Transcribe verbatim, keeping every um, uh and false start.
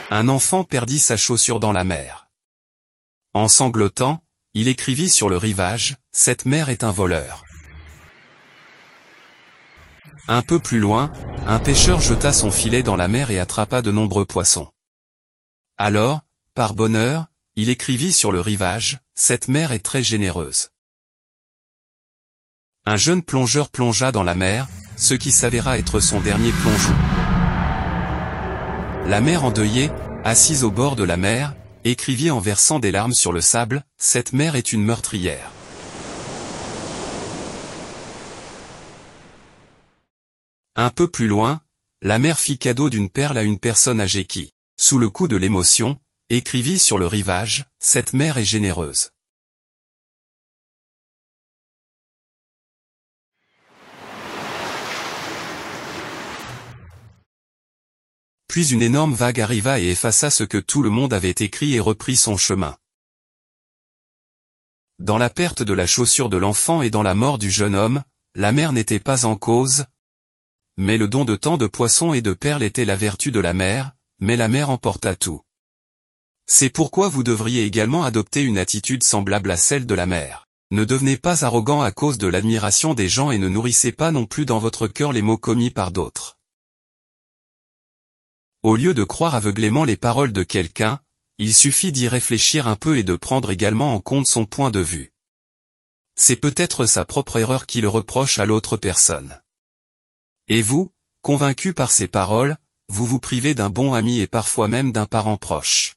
Un enfant perdit sa chaussure dans la mer. En sanglotant, il écrivit sur le rivage, « Cette mer est un voleur ». Un peu plus loin, un pêcheur jeta son filet dans la mer et attrapa de nombreux poissons. Alors, par bonheur, il écrivit sur le rivage, « Cette mer est très généreuse ». Un jeune plongeur plongea dans la mer, ce qui s'avéra être son dernier plongeon. La mère endeuillée, assise au bord de la mer, écrivit en versant des larmes sur le sable, « Cette mer est une meurtrière ». Un peu plus loin, la mère fit cadeau d'une perle à une personne âgée qui, sous le coup de l'émotion, écrivit sur le rivage, « Cette mer est généreuse ». Puis une énorme vague arriva et effaça ce que tout le monde avait écrit et reprit son chemin. Dans la perte de la chaussure de l'enfant et dans la mort du jeune homme, la mer n'était pas en cause, mais le don de tant de poissons et de perles était la vertu de la mer, mais la mer emporta tout. C'est pourquoi vous devriez également adopter une attitude semblable à celle de la mer. Ne devenez pas arrogant à cause de l'admiration des gens et ne nourrissez pas non plus dans votre cœur les mots commis par d'autres. Au lieu de croire aveuglément les paroles de quelqu'un, il suffit d'y réfléchir un peu et de prendre également en compte son point de vue. C'est peut-être sa propre erreur qu'il reproche à l'autre personne. Et vous, convaincu par ces paroles, vous vous privez d'un bon ami et parfois même d'un parent proche.